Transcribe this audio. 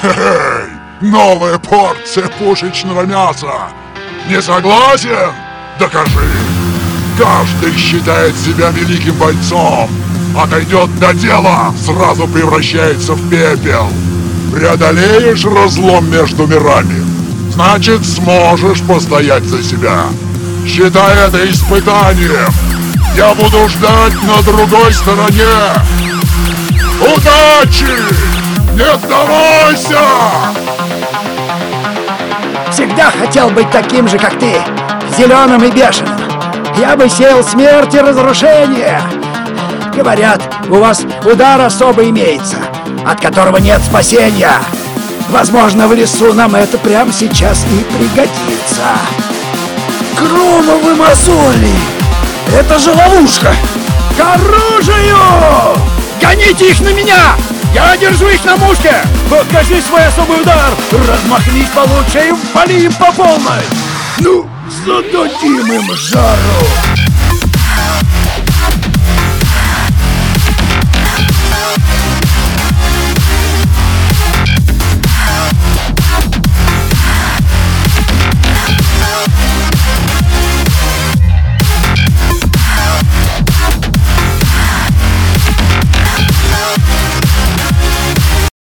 Эй, новая порция пушечного мяса! Не согласен? Докажи! Каждый считает себя великим бойцом. Отойдет до дела, сразу превращается в пепел. Преодолеешь разлом между мирами, значит, сможешь постоять за себя. Считай это испытанием. Я буду ждать на другой стороне. Удачи! Не сдавайся! Всегда хотел быть таким же, как ты, зеленым и бешеным. Я бы сеял смерть и разрушение. Говорят, у вас удар особый имеется, от которого нет спасения. Возможно, в лесу нам это прямо сейчас и пригодится. Громовы мозоли! Это же ловушка! К оружию! Гоните их на меня! Я держу их на мушке! Покажи свой особый удар! Размахнись получше и вали им по полной! Ну, зададим им жару!